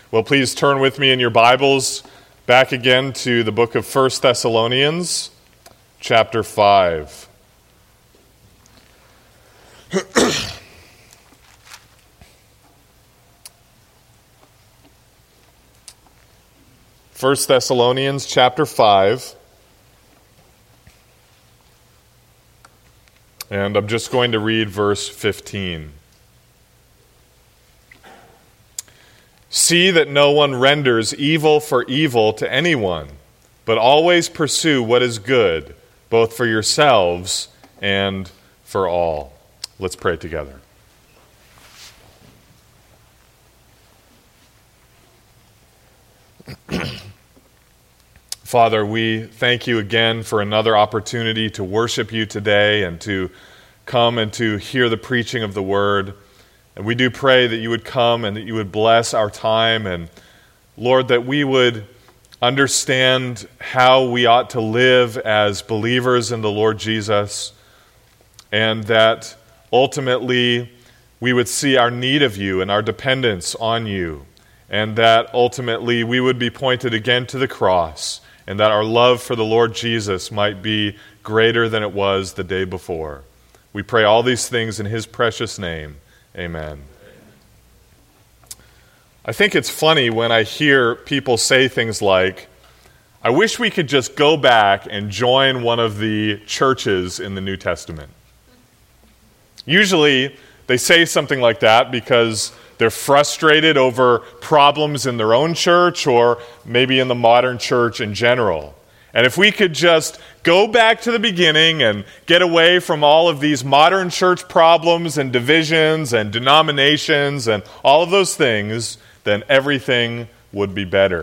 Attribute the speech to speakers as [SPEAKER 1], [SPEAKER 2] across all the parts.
[SPEAKER 1] Well, please turn with me in your Bibles back again to the book of 1 Thessalonians, chapter 5. First Thessalonians chapter 5, and I'm just going to read verse 15. See that no one renders evil for evil to anyone, but always pursue what is good, both for yourselves and for all. Let's pray together. Father, we thank you again for another opportunity to worship you today and to come and to hear the preaching of the word. And we do pray that you would come and that you would bless our time, and Lord, that we would understand how we ought to live as believers in the Lord Jesus, and that ultimately we would see our need of you and our dependence on you, and that ultimately we would be pointed again to the cross, and that our love for the Lord Jesus might be greater than it was the day before. We pray all these things in his precious name. Amen. I think it's funny when I hear people say things like, I wish we could just go back and join one of the churches in the New Testament. Usually they say something like that because they're frustrated over problems in their own church or maybe in the modern church in general. And if we could just go back to the beginning and get away from all of these modern church problems and divisions and denominations and all of those things, then everything would be better.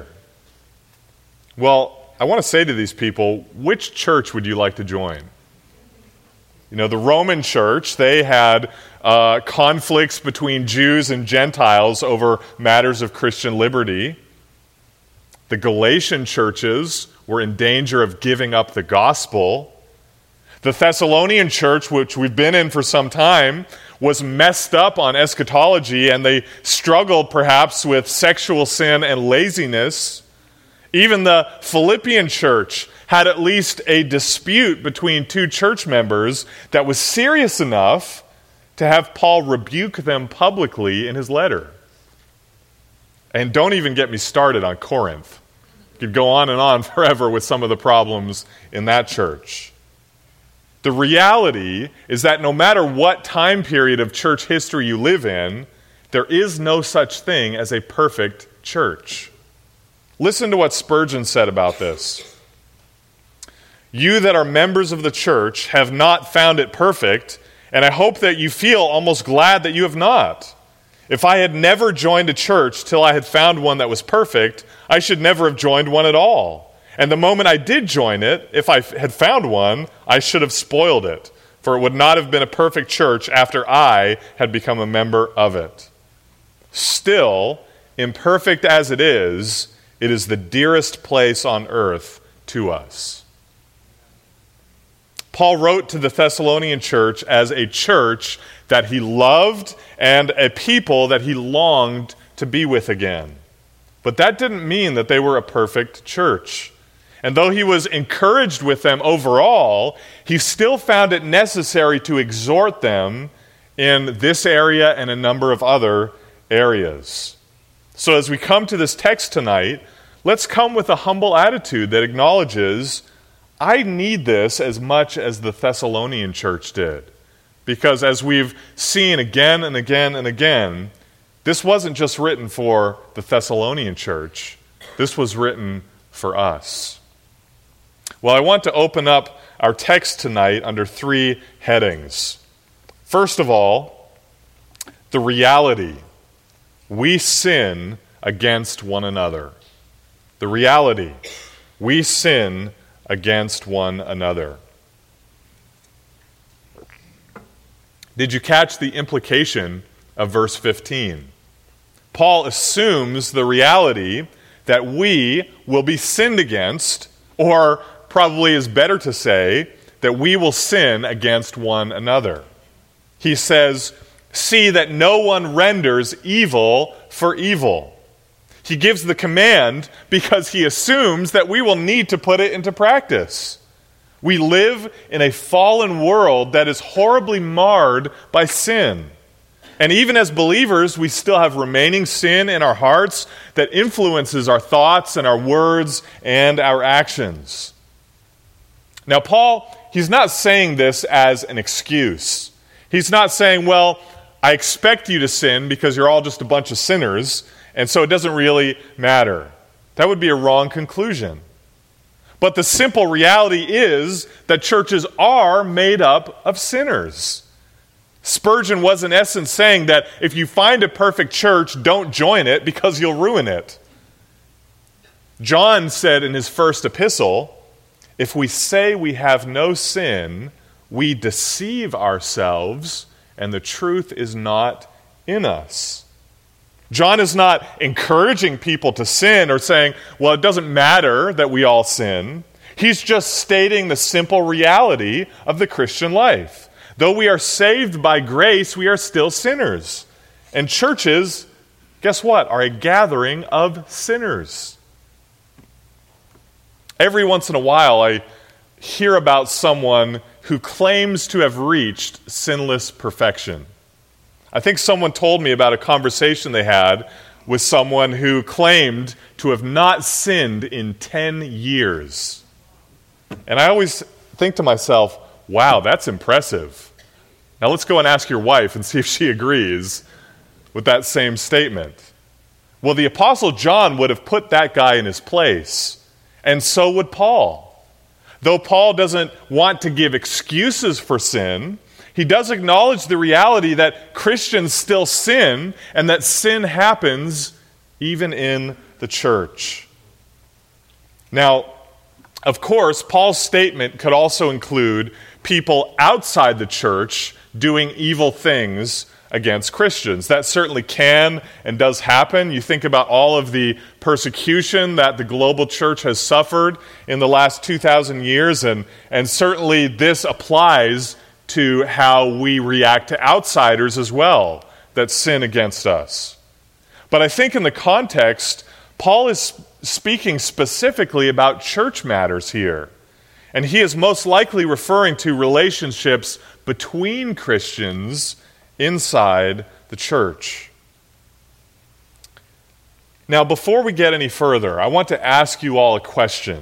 [SPEAKER 1] Well, I want to say to these people, which church would you like to join? You know, the Roman church, they had conflicts between Jews and Gentiles over matters of Christian liberty. The Galatian churches were in danger of giving up the gospel. The Thessalonian church, which we've been in for some time, was messed up on eschatology, and they struggled perhaps with sexual sin and laziness. Even the Philippian church had at least a dispute between two church members that was serious enough to have Paul rebuke them publicly in his letter. And don't even get me started on Corinth. Could go on and on forever with some of the problems in that church. The reality is that no matter what time period of church history you live in, there is no such thing as a perfect church. Listen to what Spurgeon said about this. You that are members of the church have not found it perfect, and I hope that you feel almost glad that you have not. If I had never joined a church till I had found one that was perfect, I should never have joined one at all. And the moment I did join it, if I had found one, I should have spoiled it, for it would not have been a perfect church after I had become a member of it. Still, imperfect as it is the dearest place on earth to us. Paul wrote to the Thessalonian church as a church that he loved and a people that he longed to be with again. But that didn't mean that they were a perfect church. And though he was encouraged with them overall, he still found it necessary to exhort them in this area and a number of other areas. So as we come to this text tonight, let's come with a humble attitude that acknowledges, I need this as much as the Thessalonian church did. Because as we've seen again and again and again, this wasn't just written for the Thessalonian church. This was written for us. Well, I want to open up our text tonight under three headings. First of all, the reality. We sin against one another. The reality. We sin against one another. Did you catch the implication of verse 15? Paul assumes the reality that we will be sinned against, or probably is better to say that we will sin against one another. He says, see that no one renders evil for evil. He gives the command because he assumes that we will need to put it into practice. We live in a fallen world that is horribly marred by sin. And even as believers, we still have remaining sin in our hearts that influences our thoughts and our words and our actions. Now, Paul, he's not saying this as an excuse. He's not saying, well, I expect you to sin because you're all just a bunch of sinners, and so it doesn't really matter. That would be a wrong conclusion. But the simple reality is that churches are made up of sinners. Spurgeon was in essence saying that if you find a perfect church, don't join it because you'll ruin it. John said in his first epistle, if we say we have no sin, we deceive ourselves, and the truth is not in us. John is not encouraging people to sin or saying, well, it doesn't matter that we all sin. He's just stating the simple reality of the Christian life. Though we are saved by grace, we are still sinners. And churches, guess what, are a gathering of sinners. Every once in a while, I hear about someone who claims to have reached sinless perfection. I think someone told me about a conversation they had with someone who claimed to have not sinned in 10 years. And I always think to myself, wow, that's impressive. Now let's go and ask your wife and see if she agrees with that same statement. Well, the Apostle John would have put that guy in his place, and so would Paul. Though Paul doesn't want to give excuses for sin, he does acknowledge the reality that Christians still sin and that sin happens even in the church. Now, of course, Paul's statement could also include people outside the church doing evil things against Christians. That certainly can and does happen. You think about all of the persecution that the global church has suffered in the last 2,000 years, and certainly this applies to how we react to outsiders as well that sin against us. But I think in the context, Paul is speaking specifically about church matters here. And he is most likely referring to relationships between Christians inside the church. Now, before we get any further, I want to ask you all a question.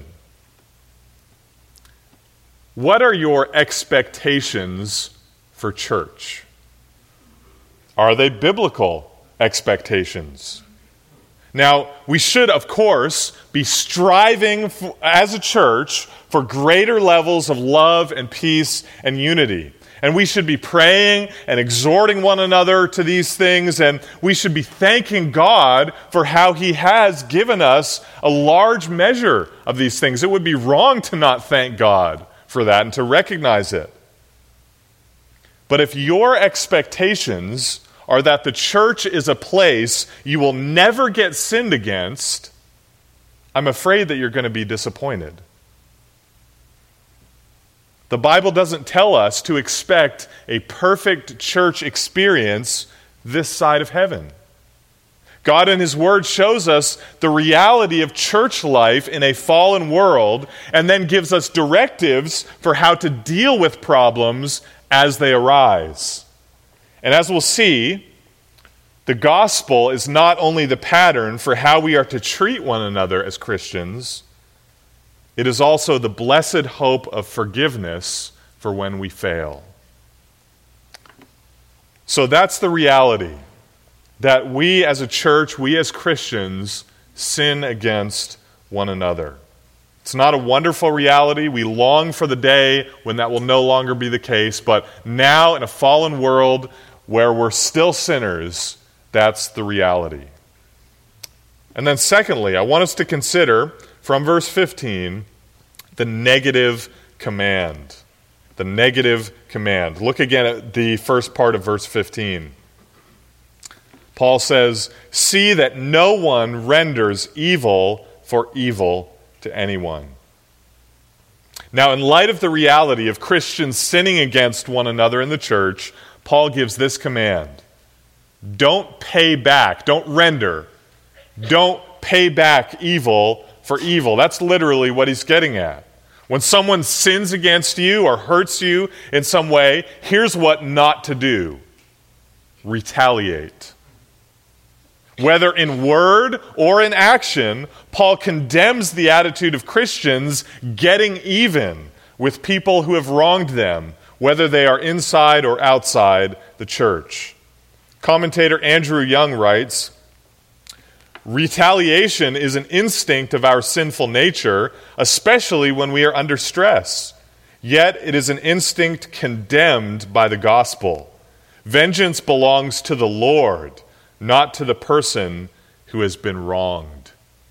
[SPEAKER 1] What are your expectations for church? Are they biblical expectations? Now, we should, of course, be striving as a church for greater levels of love and peace and unity. And we should be praying and exhorting one another to these things, and we should be thanking God for how He has given us a large measure of these things. It would be wrong to not thank God for that and to recognize it. But if your expectations are that the church is a place you will never get sinned against, I'm afraid that you're going to be disappointed. The Bible doesn't tell us to expect a perfect church experience this side of heaven. God in His Word shows us the reality of church life in a fallen world and then gives us directives for how to deal with problems as they arise. And as we'll see, the gospel is not only the pattern for how we are to treat one another as Christians, it is also the blessed hope of forgiveness for when we fail. So that's the reality, that we as a church, we as Christians, sin against one another. It's not a wonderful reality. We long for the day when that will no longer be the case, but now in a fallen world where we're still sinners, that's the reality. And then secondly, I want us to consider, from verse 15, the negative command. The negative command. Look again at the first part of verse 15. Paul says, "See that no one renders evil for evil to anyone." Now, in light of the reality of Christians sinning against one another in the church, Paul gives this command. Don't pay back. Don't render. Don't pay back evil for evil. That's literally what he's getting at. When someone sins against you or hurts you in some way, here's what not to do: retaliate. Whether in word or in action, Paul condemns the attitude of Christians getting even with people who have wronged them, whether they are inside or outside the church. Commentator Andrew Young writes, "Retaliation is an instinct of our sinful nature, especially when we are under stress. Yet it is an instinct condemned by the gospel. Vengeance belongs to the Lord, not to the person who has been wronged."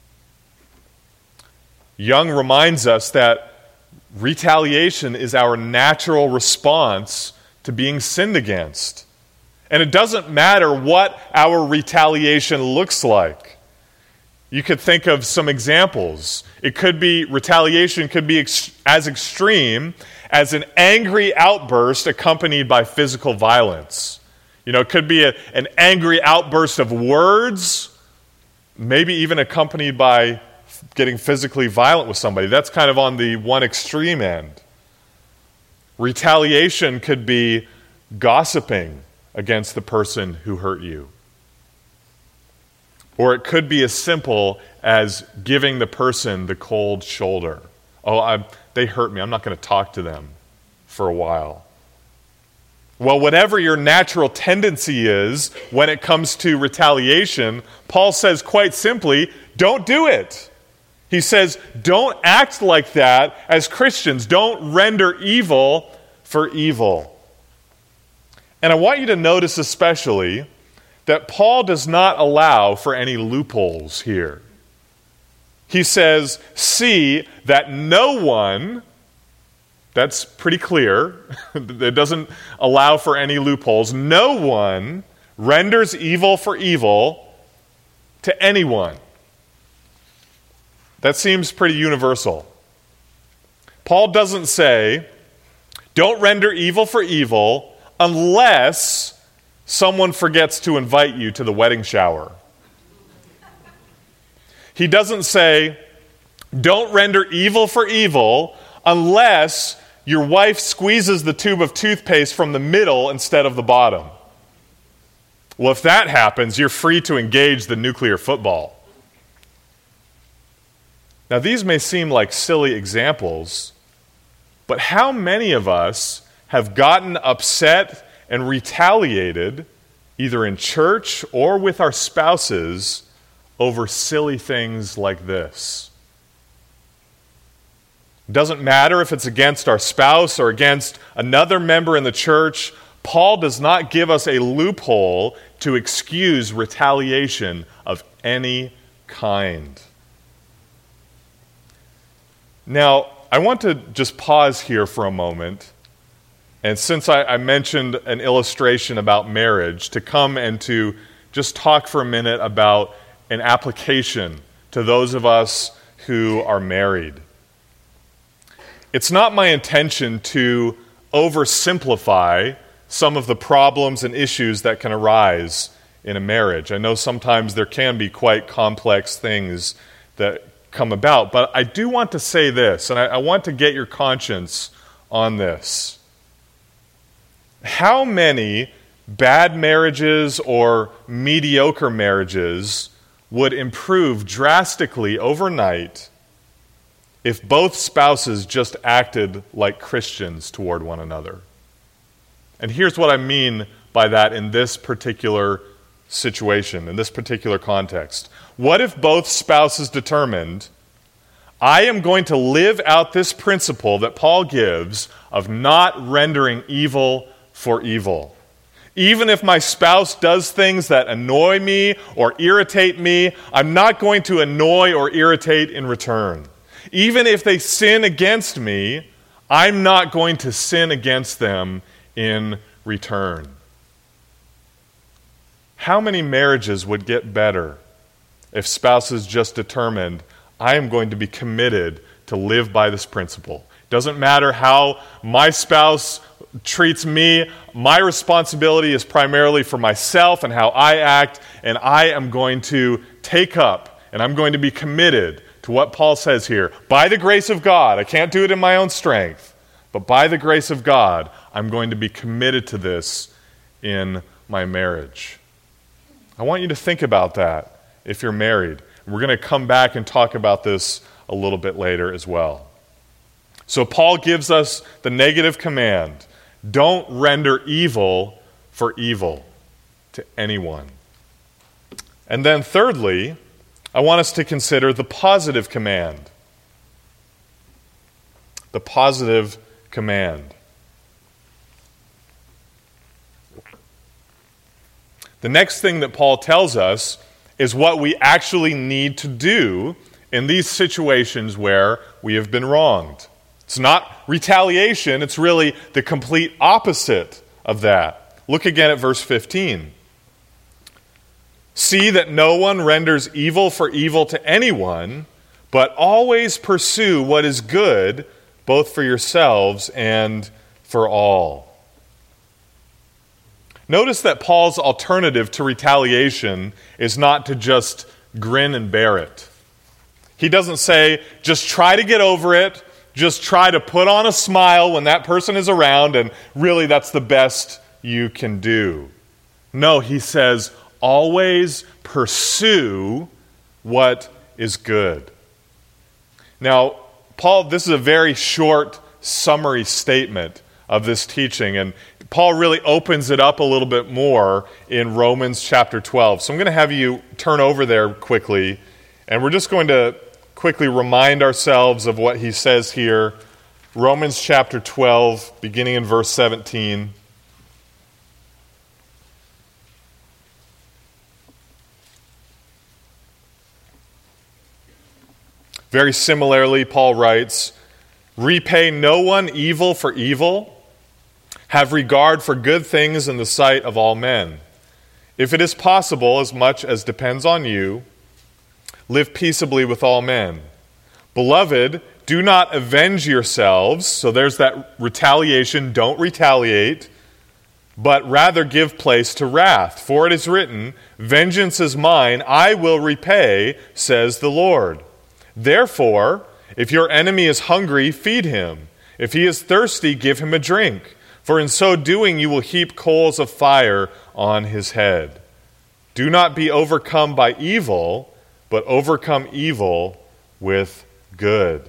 [SPEAKER 1] Young reminds us that retaliation is our natural response to being sinned against. And it doesn't matter what our retaliation looks like. You could think of some examples. Retaliation could be as extreme as an angry outburst accompanied by physical violence. It could be an angry outburst of words, maybe even accompanied by getting physically violent with somebody. That's kind of on the one extreme end. Retaliation could be gossiping against the person who hurt you. Or it could be as simple as giving the person the cold shoulder. They hurt me. I'm not going to talk to them for a while. Well, whatever your natural tendency is when it comes to retaliation, Paul says quite simply, don't do it. He says, don't act like that as Christians. Don't render evil for evil. And I want you to notice especially that Paul does not allow for any loopholes here. He says, see that no one, that's pretty clear, it doesn't allow for any loopholes, no one renders evil for evil to anyone. That seems pretty universal. Paul doesn't say, don't render evil for evil unless someone forgets to invite you to the wedding shower. He doesn't say, don't render evil for evil unless your wife squeezes the tube of toothpaste from the middle instead of the bottom. Well, if that happens, you're free to engage the nuclear football. Now, these may seem like silly examples, but how many of us have gotten upset and retaliated, either in church or with our spouses, over silly things like this? It doesn't matter if it's against our spouse or against another member in the church. Paul does not give us a loophole to excuse retaliation of any kind. Now, I want to just pause here for a moment, and since I mentioned an illustration about marriage, to come and to just talk for a minute about an application to those of us who are married. It's not my intention to oversimplify some of the problems and issues that can arise in a marriage. I know sometimes there can be quite complex things that come about, but I do want to say this, and I want to get your conscience on this. How many bad marriages or mediocre marriages would improve drastically overnight if both spouses just acted like Christians toward one another? And here's what I mean by that in this particular situation, in this particular context. What if both spouses determined, I am going to live out this principle that Paul gives of not rendering evil for evil? Even if my spouse does things that annoy me or irritate me, I'm not going to annoy or irritate in return. Even if they sin against me, I'm not going to sin against them in return. How many marriages would get better if spouses just determined, I am going to be committed to live by this principle? Doesn't matter how my spouse treats me, my responsibility is primarily for myself and how I act, and I am going to take up and I'm going to be committed to what Paul says here. By the grace of God, I can't do it in my own strength, but by the grace of God, I'm going to be committed to this in my marriage. I want you to think about that if you're married. We're going to come back and talk about this a little bit later as well. So Paul gives us the negative command: don't render evil for evil to anyone. And then thirdly, I want us to consider the positive command. The positive command. The next thing that Paul tells us is what we actually need to do in these situations where we have been wronged. It's not retaliation, it's really the complete opposite of that. Look again at verse 15. See that no one renders evil for evil to anyone, but always pursue what is good, both for yourselves and for all. Notice that Paul's alternative to retaliation is not to just grin and bear it. He doesn't say, just try to get over it, just try to put on a smile when that person is around, and really that's the best you can do. No, he says, always pursue what is good. Now, Paul, this is a very short summary statement of this teaching, and Paul really opens it up a little bit more in Romans chapter 12. So I'm going to have you turn over there quickly, and we're just going to quickly remind ourselves of what he says here. Romans chapter 12, beginning in verse 17. Very similarly, Paul writes, repay no one evil for evil. Have regard for good things in the sight of all men. If it is possible, as much as depends on you, live peaceably with all men. Beloved, do not avenge yourselves. So there's that retaliation. Don't retaliate. But rather give place to wrath. For it is written, vengeance is mine, I will repay, says the Lord. Therefore, if your enemy is hungry, feed him. If he is thirsty, give him a drink. For in so doing you will heap coals of fire on his head. Do not be overcome by evil, but overcome evil with good.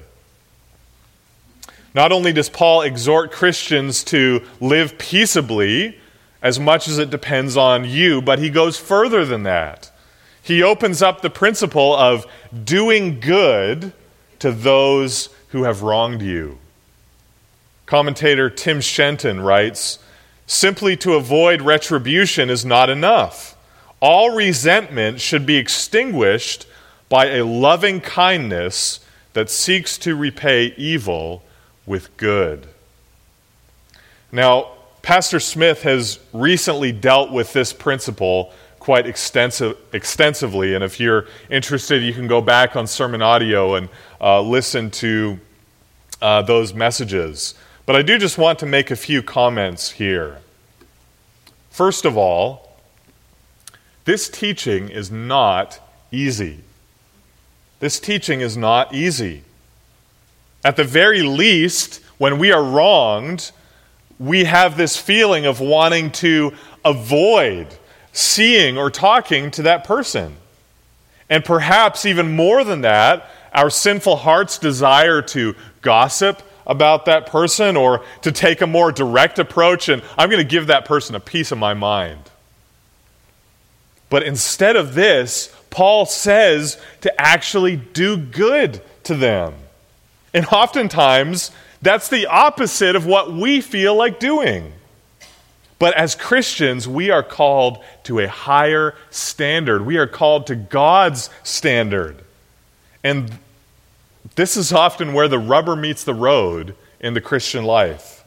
[SPEAKER 1] Not only does Paul exhort Christians to live peaceably, as much as it depends on you, but he goes further than that. He opens up the principle of doing good to those who have wronged you. Commentator Tim Shenton writes, simply to avoid retribution is not enough. All resentment should be extinguished by a loving kindness that seeks to repay evil with good. Now, Pastor Smith has recently dealt with this principle quite extensively, and if you're interested, you can go back on sermon audio and listen to those messages. But I do just want to make a few comments here. First of all, this teaching is not easy. This teaching is not easy. At the very least, when we are wronged, we have this feeling of wanting to avoid seeing or talking to that person. And perhaps even more than that, our sinful hearts desire to gossip about that person or to take a more direct approach, and I'm going to give that person a piece of my mind. But instead of this, Paul says to actually do good to them. And oftentimes, that's the opposite of what we feel like doing. But as Christians, we are called to a higher standard. We are called to God's standard. And this is often where the rubber meets the road in the Christian life.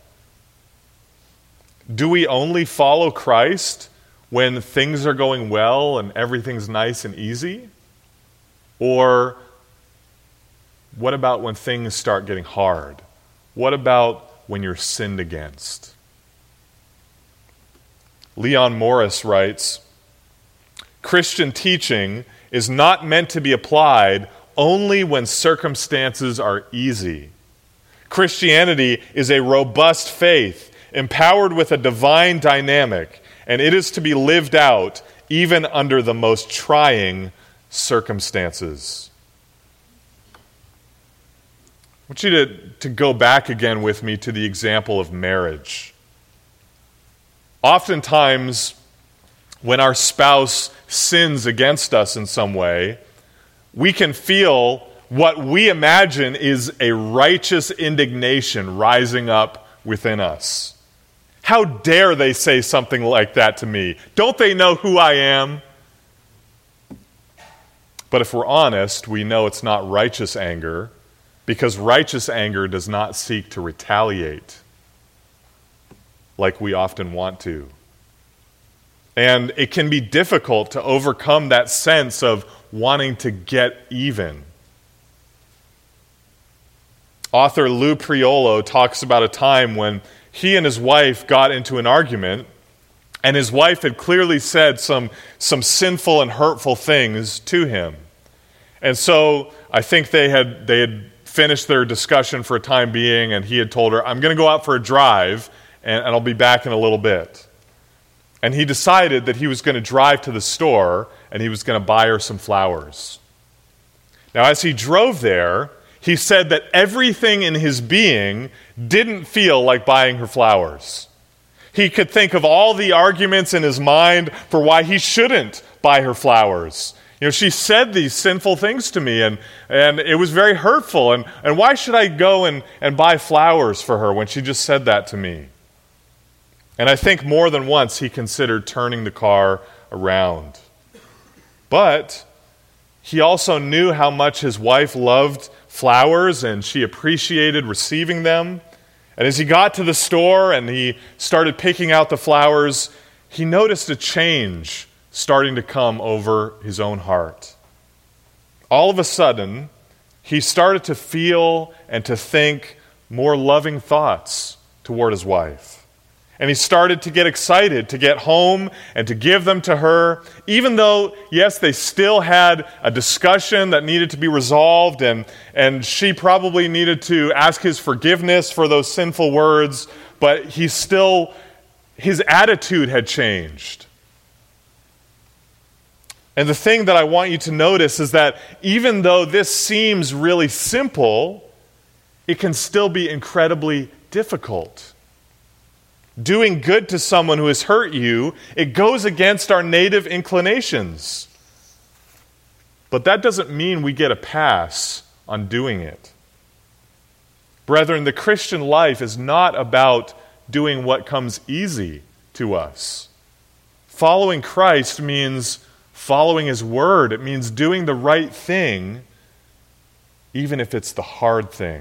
[SPEAKER 1] Do we only follow Christ when things are going well and everything's nice and easy? Or what about when things start getting hard? What about when you're sinned against? Leon Morris writes, Christian teaching is not meant to be applied only when circumstances are easy. Christianity is a robust faith, empowered with a divine dynamic, and it is to be lived out even under the most trying circumstances. I want you to go back again with me to the example of marriage. Oftentimes, when our spouse sins against us in some way, we can feel what we imagine is a righteous indignation rising up within us. How dare they say something like that to me? Don't they know who I am? But if we're honest, we know it's not righteous anger, because righteous anger does not seek to retaliate like we often want to. And it can be difficult to overcome that sense of wanting to get even. Author Lou Priolo talks about a time when he and his wife got into an argument, and his wife had clearly said some sinful and hurtful things to him. And so I think they had finished their discussion for a time being, and he had told her, I'm going to go out for a drive, and I'll be back in a little bit. And he decided that he was going to drive to the store, and he was going to buy her some flowers. Now, as he drove there, he said that everything in his being didn't feel like buying her flowers. He could think of all the arguments in his mind for why he shouldn't buy her flowers. She said these sinful things to me, and it was very hurtful. And why should I go and buy flowers for her when she just said that to me? And I think more than once he considered turning the car around. But he also knew how much his wife loved flowers, and she appreciated receiving them. And as he got to the store and he started picking out the flowers, he noticed a change starting to come over his own heart. All of a sudden, he started to feel and to think more loving thoughts toward his wife. And he started to get excited to get home and to give them to her, even though, yes, they still had a discussion that needed to be resolved, and she probably needed to ask his forgiveness for those sinful words, but his attitude had changed. And the thing that I want you to notice is that even though this seems really simple, it can still be incredibly difficult. Doing good to someone who has hurt you, it goes against our native inclinations. But that doesn't mean we get a pass on doing it. Brethren, the Christian life is not about doing what comes easy to us. Following Christ means following His Word. It means doing the right thing, even if it's the hard thing.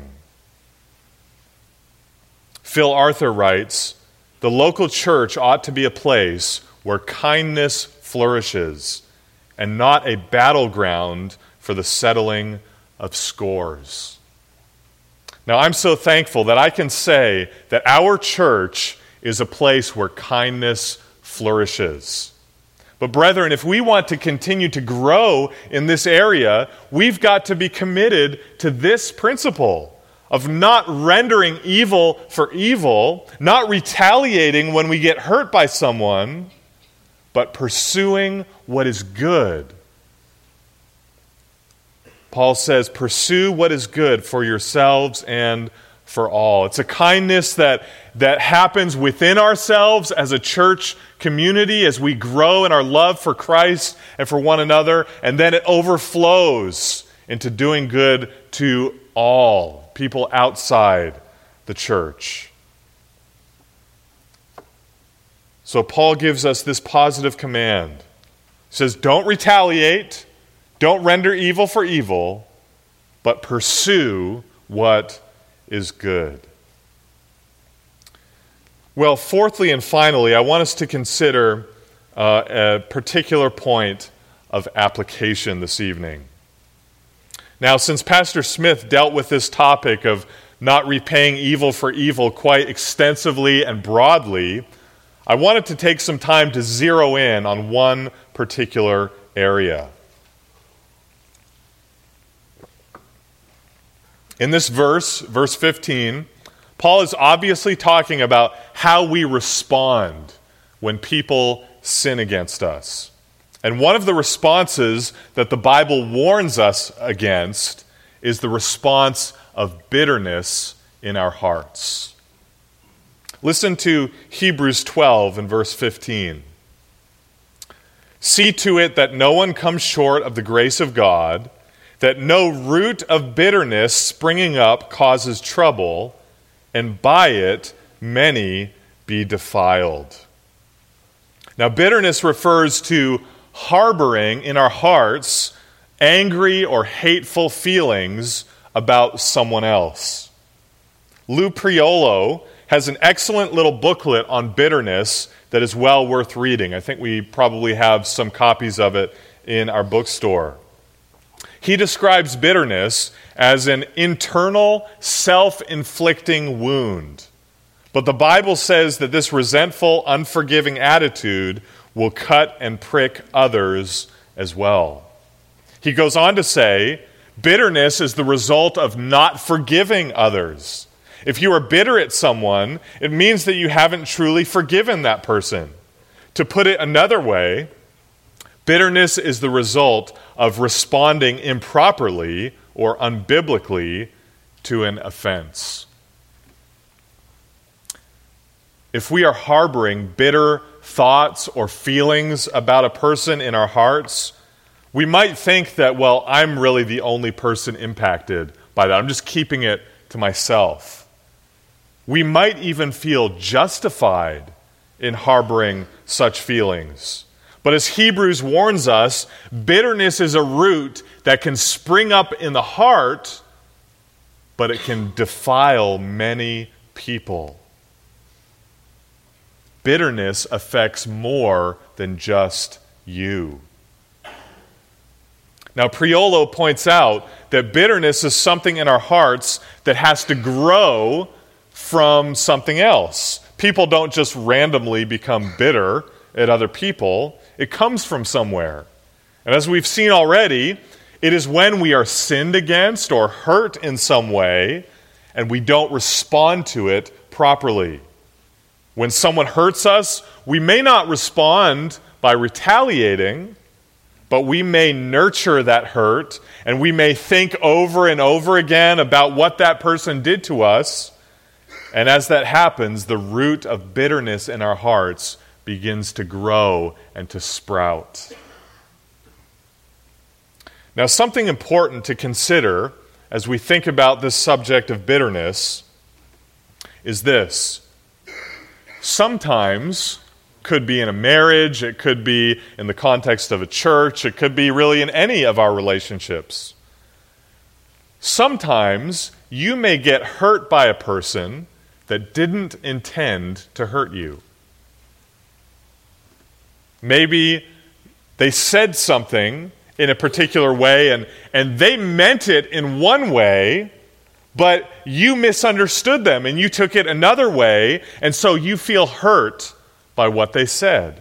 [SPEAKER 1] Phil Arthur writes, the local church ought to be a place where kindness flourishes and not a battleground for the settling of scores. Now, I'm so thankful that I can say that our church is a place where kindness flourishes. But brethren, if we want to continue to grow in this area, we've got to be committed to this principle of not rendering evil for evil, not retaliating when we get hurt by someone, but pursuing what is good. Paul says, pursue what is good for yourselves and for all. It's a kindness that happens within ourselves as a church community as we grow in our love for Christ and for one another, and then it overflows into doing good to all people outside the church. So Paul gives us this positive command. He says, don't retaliate, don't render evil for evil, but pursue what is good. Well, fourthly and finally, I want us to consider a particular point of application this evening. Now, since Pastor Smith dealt with this topic of not repaying evil for evil quite extensively and broadly, I wanted to take some time to zero in on one particular area. In this verse, verse 15, Paul is obviously talking about how we respond when people sin against us. And one of the responses that the Bible warns us against is the response of bitterness in our hearts. Listen to Hebrews 12 and verse 15. See to it that no one comes short of the grace of God, that no root of bitterness springing up causes trouble, and by it many be defiled. Now, bitterness refers to harboring in our hearts angry or hateful feelings about someone else. Lou Priolo has an excellent little booklet on bitterness that is well worth reading. I think we probably have some copies of it in our bookstore. He describes bitterness as an internal, self-inflicting wound. But the Bible says that this resentful, unforgiving attitude will cut and prick others as well. He goes on to say, bitterness is the result of not forgiving others. If you are bitter at someone, it means that you haven't truly forgiven that person. To put it another way, bitterness is the result of responding improperly or unbiblically to an offense. If we are harboring bitter thoughts or feelings about a person in our hearts, we might think that, well, I'm really the only person impacted by that. I'm just keeping it to myself. We might even feel justified in harboring such feelings. But as Hebrews warns us, bitterness is a root that can spring up in the heart, but it can defile many people. Bitterness affects more than just you. Now, Priolo points out that bitterness is something in our hearts that has to grow from something else. People don't just randomly become bitter at other people. It comes from somewhere. And as we've seen already, it is when we are sinned against or hurt in some way and we don't respond to it properly. When someone hurts us, we may not respond by retaliating, but we may nurture that hurt, and we may think over and over again about what that person did to us. And as that happens, the root of bitterness in our hearts begins to grow and to sprout. Now, something important to consider as we think about this subject of bitterness is this. Sometimes, could be in a marriage, it could be in the context of a church, it could be really in any of our relationships. Sometimes you may get hurt by a person that didn't intend to hurt you. Maybe they said something in a particular way and they meant it in one way, but you misunderstood them and you took it another way, and so you feel hurt by what they said.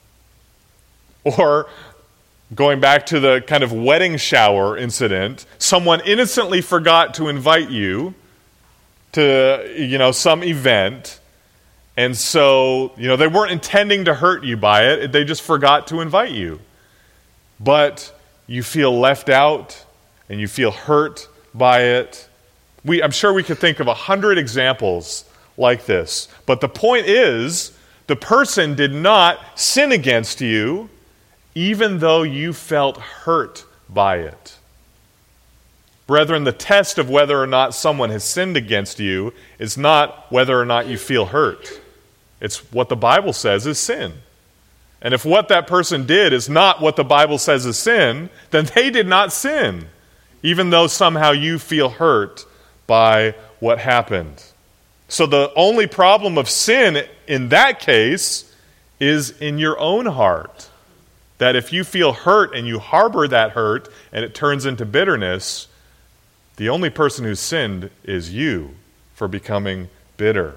[SPEAKER 1] Or, going back to the kind of wedding shower incident, someone innocently forgot to invite you to, some event, and so, they weren't intending to hurt you by it, they just forgot to invite you. But you feel left out, and you feel hurt by it. I'm sure we could think of 100 examples like this. But the point is, the person did not sin against you, even though you felt hurt by it. Brethren, the test of whether or not someone has sinned against you is not whether or not you feel hurt. It's what the Bible says is sin. And if what that person did is not what the Bible says is sin, then they did not sin, even though somehow you feel hurt by what happened. So the only problem of sin in that case is in your own heart. That if you feel hurt and you harbor that hurt and it turns into bitterness, the only person who's sinned is you for becoming bitter.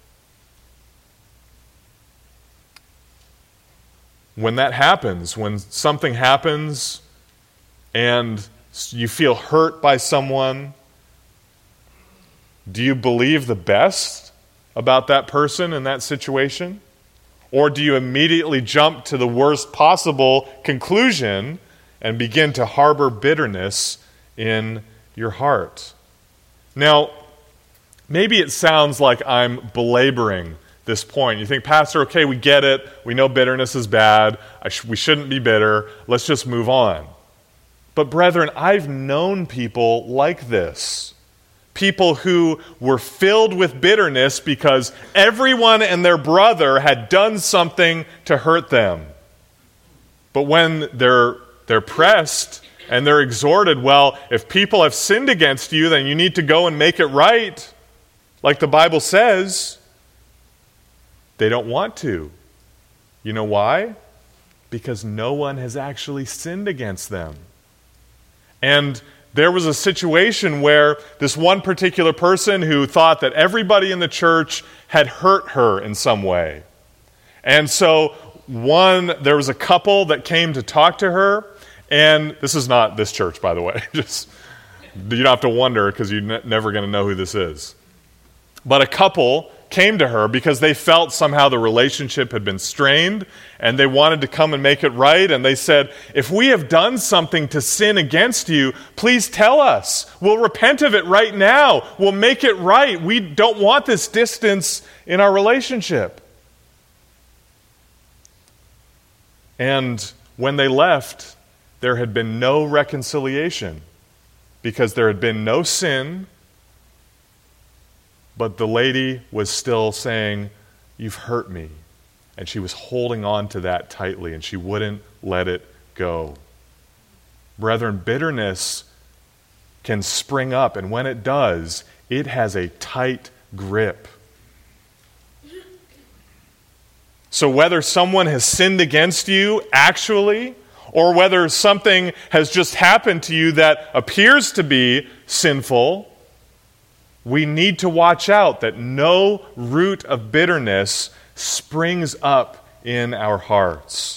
[SPEAKER 1] When that happens, when something happens and you feel hurt by someone, Do you believe the best about that person in that situation? Or do you immediately jump to the worst possible conclusion and begin to harbor bitterness in your heart? Now, maybe it sounds like I'm belaboring this point. You think, Pastor, okay, we get it. We know bitterness is bad. We shouldn't be bitter. Let's just move on. But brethren, I've known people like this. People who were filled with bitterness because everyone and their brother had done something to hurt them. But when they're pressed and they're exhorted, well, if people have sinned against you, then you need to go and make it right, like the Bible says. They don't want to. You know why? Because no one has actually sinned against them. And there was a situation where this one particular person who thought that everybody in the church had hurt her in some way. And so there was a couple that came to talk to her, and this is not this church, by the way. Just you don't have to wonder because you're never going to know who this is. But a couple came to her because they felt somehow the relationship had been strained and they wanted to come and make it right. And they said, if we have done something to sin against you, please tell us. We'll repent of it right now. We'll make it right. We don't want this distance in our relationship. And when they left, there had been no reconciliation because there had been no sin. But the lady was still saying, you've hurt me. And she was holding on to that tightly, and she wouldn't let it go. Brethren, bitterness can spring up, and when it does, it has a tight grip. So whether someone has sinned against you actually, or whether something has just happened to you that appears to be sinful, we need to watch out that no root of bitterness springs up in our hearts.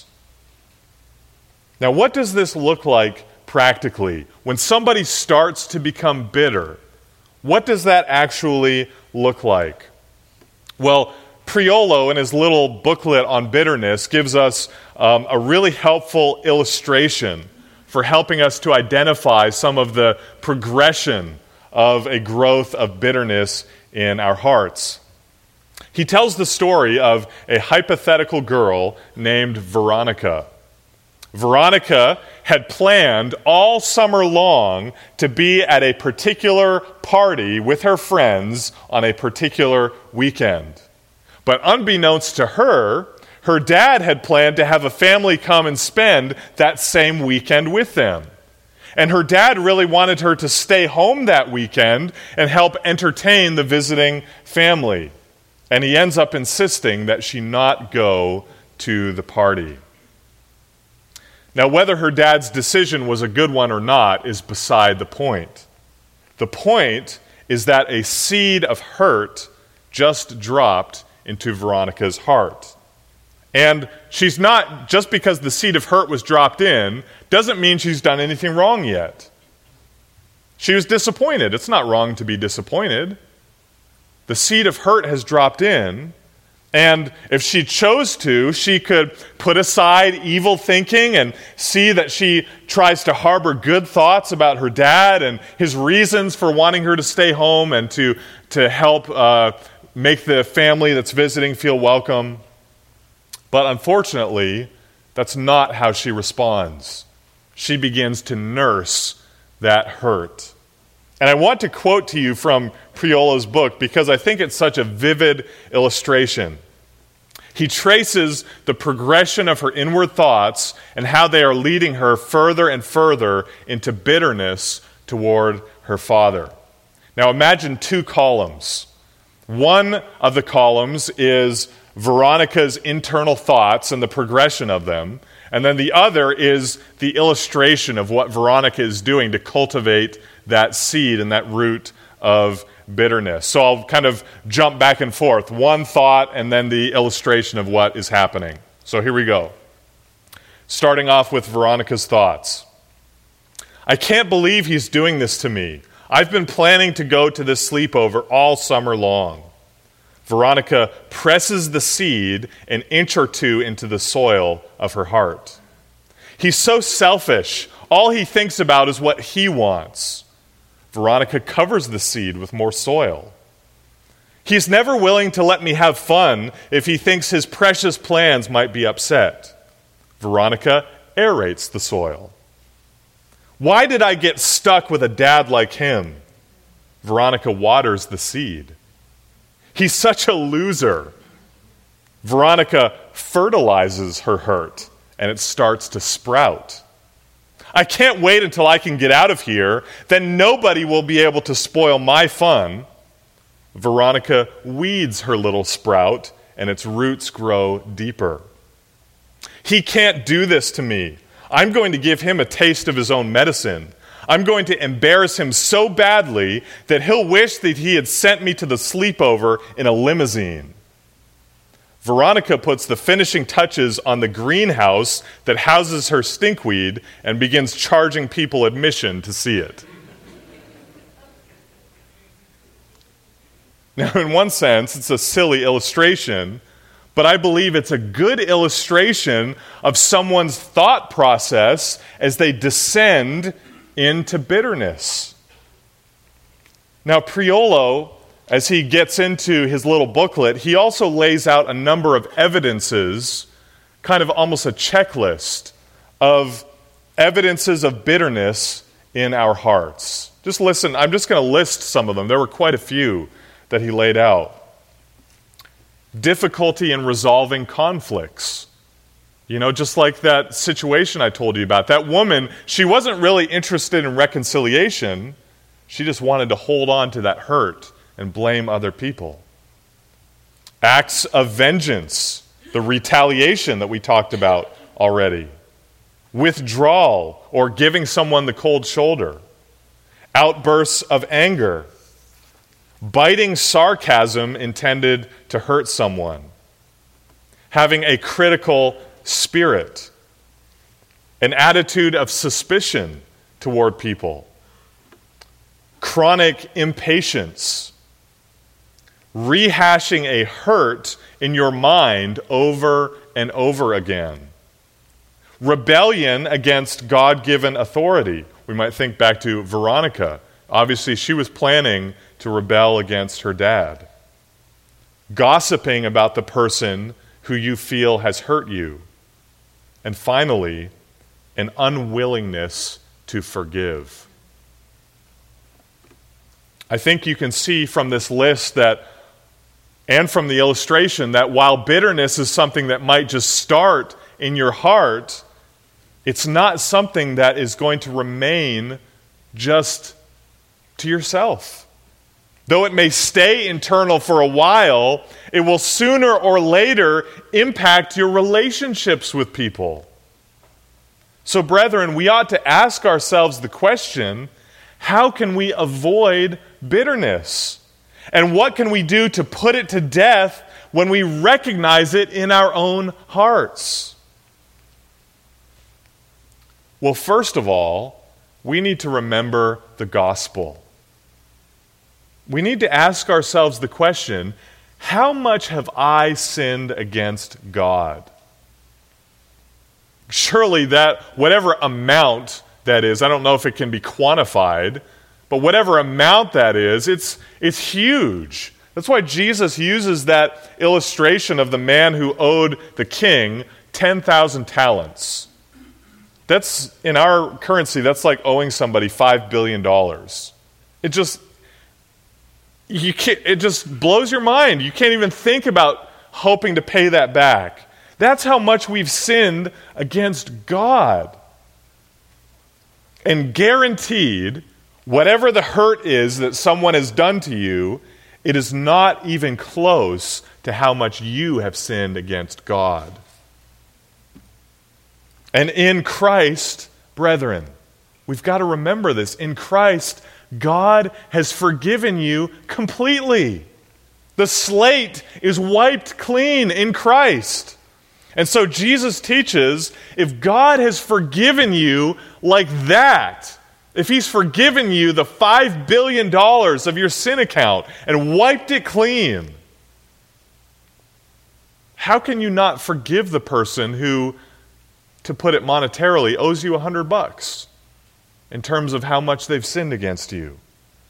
[SPEAKER 1] Now, what does this look like practically? When somebody starts to become bitter, what does that actually look like? Well, Priolo, in his little booklet on bitterness, gives us a really helpful illustration for helping us to identify some of the progression of a growth of bitterness in our hearts. He tells the story of a hypothetical girl named Veronica. Veronica had planned all summer long to be at a particular party with her friends on a particular weekend. But unbeknownst to her, her dad had planned to have a family come and spend that same weekend with them. And her dad really wanted her to stay home that weekend and help entertain the visiting family. And he ends up insisting that she not go to the party. Now, whether her dad's decision was a good one or not is beside the point. The point is that a seed of hurt just dropped into Veronica's heart. And she's not, just because the seed of hurt was dropped in, doesn't mean she's done anything wrong yet. She was disappointed. It's not wrong to be disappointed. The seed of hurt has dropped in, and if she chose to, she could put aside evil thinking and see that she tries to harbor good thoughts about her dad and his reasons for wanting her to stay home and to help make the family that's visiting feel welcome. But unfortunately, that's not how she responds. She begins to nurse that hurt. And I want to quote to you from Priolo's book because I think it's such a vivid illustration. He traces the progression of her inward thoughts and how they are leading her further and further into bitterness toward her father. Now imagine two columns. One of the columns is Veronica's internal thoughts and the progression of them. And then the other is the illustration of what Veronica is doing to cultivate that seed and that root of bitterness. So I'll kind of jump back and forth. One thought and then the illustration of what is happening. So here we go. Starting off with Veronica's thoughts. I can't believe he's doing this to me. I've been planning to go to this sleepover all summer long." Veronica presses the seed an inch or two into the soil of her heart. He's so selfish. All he thinks about is what he wants. Veronica covers the seed with more soil. He's never willing to let me have fun if he thinks his precious plans might be upset. Veronica aerates the soil. Why did I get stuck with a dad like him? Veronica waters the seed. He's such a loser. Veronica fertilizes her hurt, and it starts to sprout. I can't wait until I can get out of here. Then nobody will be able to spoil my fun. Veronica weeds her little sprout, and its roots grow deeper. He can't do this to me. I'm going to give him a taste of his own medicine. I'm going to embarrass him so badly that he'll wish that he had sent me to the sleepover in a limousine. Veronica puts the finishing touches on the greenhouse that houses her stinkweed and begins charging people admission to see it. Now, in one sense, it's a silly illustration, but I believe it's a good illustration of someone's thought process as they descend into bitterness. Now, Priolo, as he gets into his little booklet, he also lays out a number of evidences, kind of almost a checklist of evidences of bitterness in our hearts. Just listen, I'm just going to list some of them. There were quite a few that he laid out. Difficulty in resolving conflicts. You know, just like that situation I told you about. That woman, she wasn't really interested in reconciliation. She just wanted to hold on to that hurt and blame other people. Acts of vengeance, the retaliation that we talked about already. Withdrawal or giving someone the cold shoulder. Outbursts of anger. Biting sarcasm intended to hurt someone. Having a critical spirit. An attitude of suspicion toward people. Chronic impatience. Rehashing a hurt in your mind over and over again. Rebellion against God-given authority. We might think back to Veronica. Obviously, she was planning to rebel against her dad. Gossiping about the person who you feel has hurt you. And finally, an unwillingness to forgive. I think you can see from this list that, and from the illustration, that while bitterness is something that might just start in your heart, it's not something that is going to remain just to yourself. Though it may stay internal for a while, it will sooner or later impact your relationships with people. So, brethren, we ought to ask ourselves the question, how can we avoid bitterness? And what can we do to put it to death when we recognize it in our own hearts? Well, first of all, we need to remember the gospel. We need to ask ourselves the question, how much have I sinned against God? Surely that, whatever amount that is, I don't know if it can be quantified, but whatever amount that is, it's huge. That's why Jesus uses that illustration of the man who owed the king 10,000 talents. That's, in our currency, that's like owing somebody $5 billion. It just blows your mind. You can't even think about hoping to pay that back. That's how much we've sinned against God. And guaranteed, whatever the hurt is that someone has done to you, it is not even close to how much you have sinned against God. And in Christ, brethren, we've got to remember this. In Christ, God has forgiven you completely. The slate is wiped clean in Christ. And so Jesus teaches, if God has forgiven you like that, if he's forgiven you the $5 billion of your sin account and wiped it clean, how can you not forgive the person who, to put it monetarily, owes you $100 in terms of how much they've sinned against you?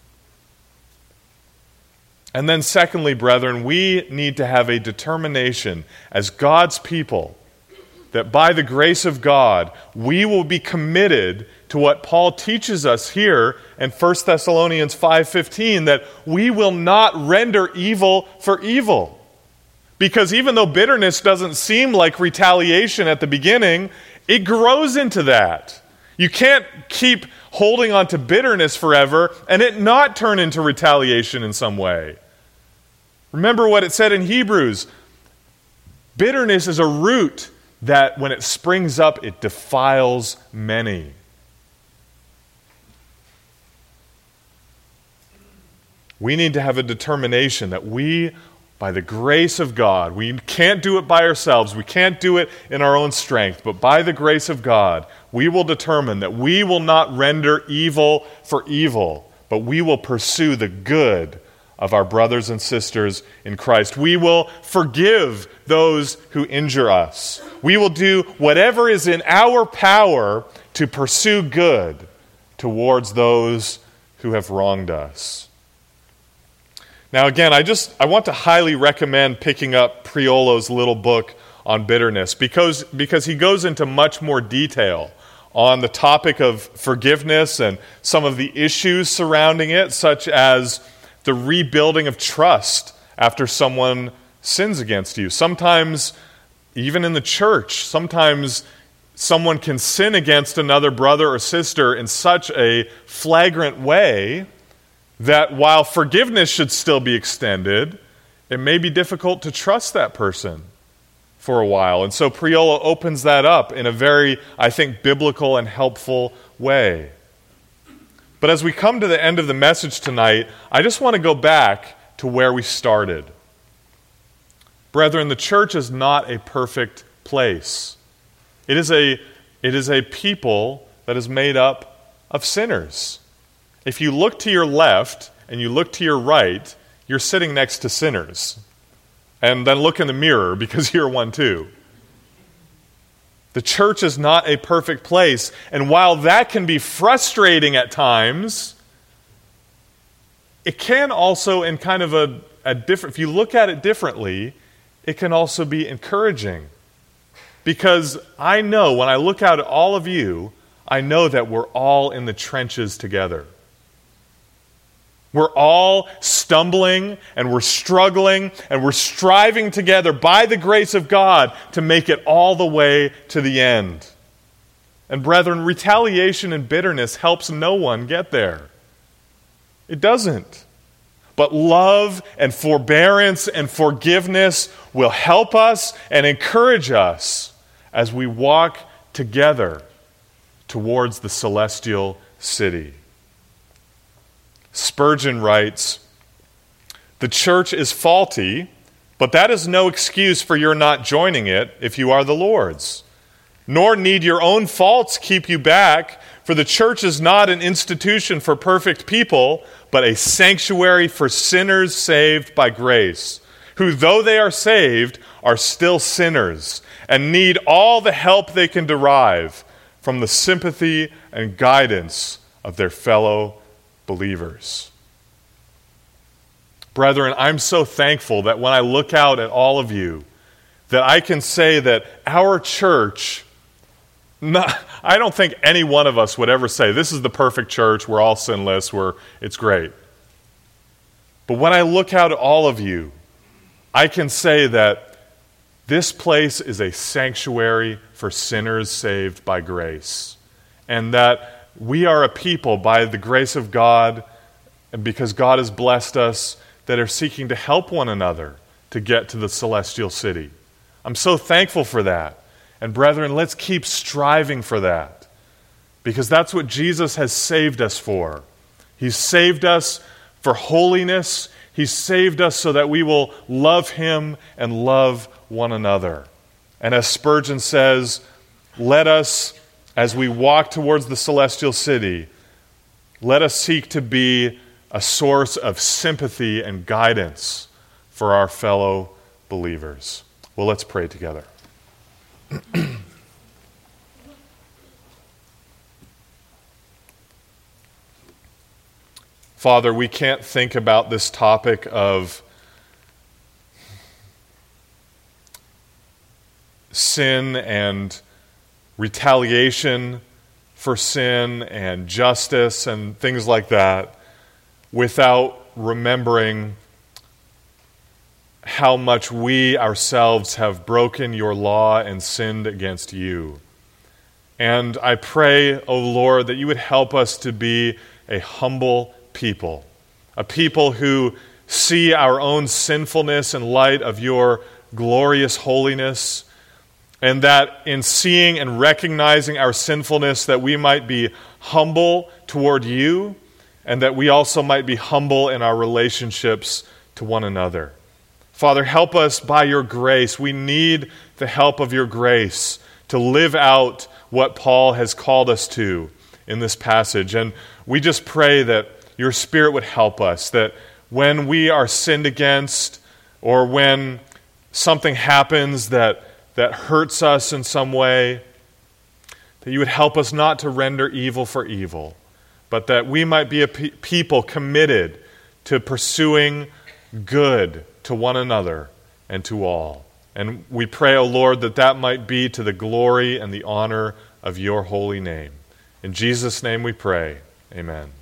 [SPEAKER 1] And then secondly, brethren, we need to have a determination as God's people that by the grace of God, we will be committed to what Paul teaches us here in 1 Thessalonians 5:15, that we will not render evil for evil. Because even though bitterness doesn't seem like retaliation at the beginning, it grows into that. You can't keep holding on to bitterness forever and it not turn into retaliation in some way. Remember what it said in Hebrews. Bitterness is a root that when it springs up, it defiles many. We need to have a determination that we, by the grace of God, we can't do it by ourselves, we can't do it in our own strength, but by the grace of God, we will determine that we will not render evil for evil, but we will pursue the good of our brothers and sisters in Christ. We will forgive those who injure us. We will do whatever is in our power to pursue good towards those who have wronged us. Now again, I want to highly recommend picking up Priolo's little book on bitterness because he goes into much more detail on the topic of forgiveness and some of the issues surrounding it, such as the rebuilding of trust after someone sins against you. Sometimes, even in the church, sometimes someone can sin against another brother or sister in such a flagrant way that while forgiveness should still be extended, it may be difficult to trust that person for a while. And so Priolo opens that up in a very, I think, biblical and helpful way. But as we come to the end of the message tonight, I just want to go back to where we started. Brethren, the church is not a perfect place. It is a people that is made up of sinners. If you look to your left and you look to your right, you're sitting next to sinners. And then look in the mirror because you're one too. The church is not a perfect place, and while that can be frustrating at times, it can also, in kind of a different, if you look at it differently, it can also be encouraging. Because I know, when I look out at all of you, I know that we're all in the trenches together. We're all stumbling and we're struggling and we're striving together by the grace of God to make it all the way to the end. And brethren, retaliation and bitterness helps no one get there. It doesn't. But love and forbearance and forgiveness will help us and encourage us as we walk together towards the celestial city. Spurgeon writes, "The church is faulty, but that is no excuse for your not joining it if you are the Lord's. Nor need your own faults keep you back, for the church is not an institution for perfect people, but a sanctuary for sinners saved by grace, who, though they are saved, are still sinners and need all the help they can derive from the sympathy and guidance of their fellow believers." Brethren, I'm so thankful that when I look out at all of you, that I can say that our church, I don't think any one of us would ever say, this is the perfect church, we're all sinless, it's great. But when I look out at all of you, I can say that this place is a sanctuary for sinners saved by grace. And that we are a people, by the grace of God, and because God has blessed us, that are seeking to help one another to get to the celestial city. I'm so thankful for that. And brethren, let's keep striving for that. Because that's what Jesus has saved us for. He's saved us for holiness. He's saved us so that we will love Him and love one another. And as Spurgeon says, let us, as we walk towards the celestial city, let us seek to be a source of sympathy and guidance for our fellow believers. Well, let's pray together. Father, we can't think about this topic of sin and retaliation for sin and justice and things like that without remembering how much we ourselves have broken your law and sinned against you. And I pray, O Lord, that you would help us to be a humble people, a people who see our own sinfulness in light of your glorious holiness, and that in seeing and recognizing our sinfulness, that we might be humble toward you, and that we also might be humble in our relationships to one another. Father, help us by your grace. We need the help of your grace to live out what Paul has called us to in this passage. And we just pray that your Spirit would help us, that when we are sinned against, or when something happens that hurts us in some way, that you would help us not to render evil for evil, but that we might be a people committed to pursuing good to one another and to all. And we pray, O Lord, that might be to the glory and the honor of your holy name. In Jesus' name we pray. Amen.